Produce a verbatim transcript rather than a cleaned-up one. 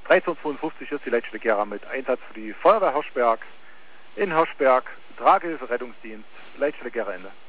dreizehntzweiundfünfzig ist die letzte Gera mit Einsatz für die Feuerwehr Hirschberg in Hirschberg, Tragehilfe, Rettungsdienst, letzte Gera Ende.